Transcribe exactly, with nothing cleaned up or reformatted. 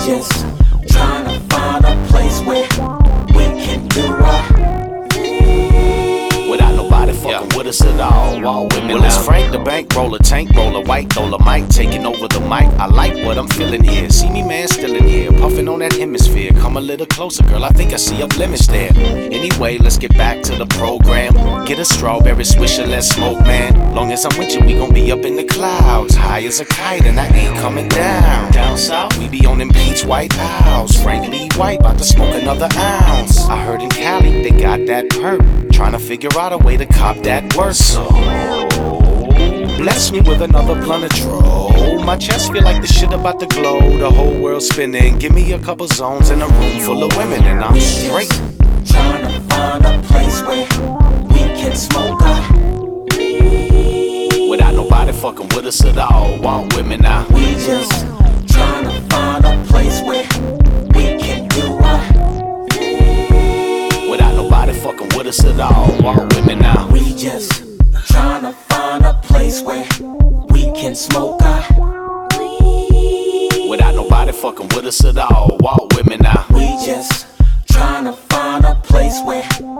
just trying to find a place where we can do our without nobody fucking yeah. with us at all. All women. Well, it's Frank the bank roller, tank roller, white dollar, Mike taking over the mic. I like what I'm feeling here. See me, man, still in here, puffing on that hemisphere. Come a little closer, girl. I think I see up limits there. Anyway, let's get back to the program. Get a strawberry swisher, let's smoke, man. Long as I'm with you, we gon' be up in the clouds, high as a kite, and I ain't coming down. Down south, we be on them beach white house. Frank Lee White, about to smoke another ounce. I heard in Cali they got that perk. Trying to figure out a way to cop that worse. So bless me with another blunt of dro. My chest feel like the shit about to glow. The whole world spinning. Give me a couple zones in a room full of women and I'm straight. Trying to find a place where we can smoke our without nobody fucking with us at all. Want women now? We just trying to find a place where we can do our without nobody fucking with us at all. Want women now? We just trying to find a place where we can smoke our without nobody fucking with us at all. Want women now? We just trying to find a place where